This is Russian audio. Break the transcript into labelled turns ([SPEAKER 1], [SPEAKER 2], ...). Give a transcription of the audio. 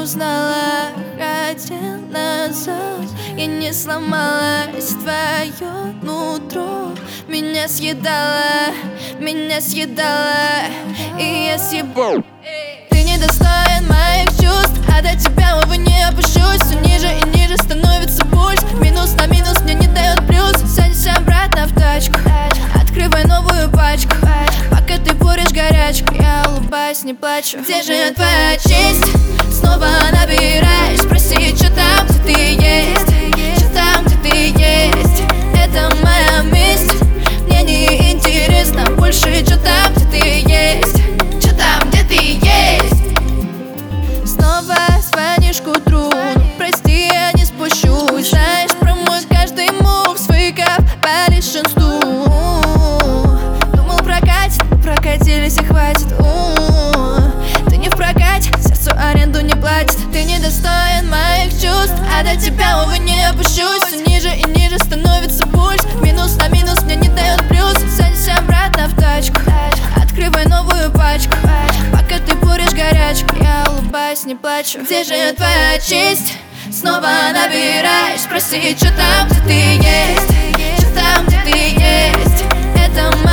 [SPEAKER 1] узнала, хотя назад я не сломалась, твое нутро меня съедала, и я съебу. Ты недостоин моих чувств, а до тебя, увы, не опущусь. Все ниже и ниже становится пульс, минус на минус мне не дает плюс. Садись обратно в тачку, открывай новую пачку, пока ты куришь горячку, я улыбаюсь, не плачу. Где же твоя честь? Снова набираешь, спроси, что там, где ты есть, что там, где ты есть. Это моя месть, мне не интересно больше, что там, где ты есть, что там, где ты есть. Снова звонишь к утру, ну, прости, я не спущусь. Знаешь про мой каждый мув, свыков по большинству. Думал, прокатились и хватит. Ты не в прокате, сердцу аренду не платит. Ты недостоин моих чувств, а до тебя, увы, не опущусь. Все ниже и ниже становится пульс, минус на минус мне не дает плюс. Садись обратно в тачку, открывай новую пачку, пока ты куришь горячку, я улыбаюсь, не плачу. Где же твоя честь? Снова набираешь, спроси, что там, где ты есть, что там, где ты есть. Это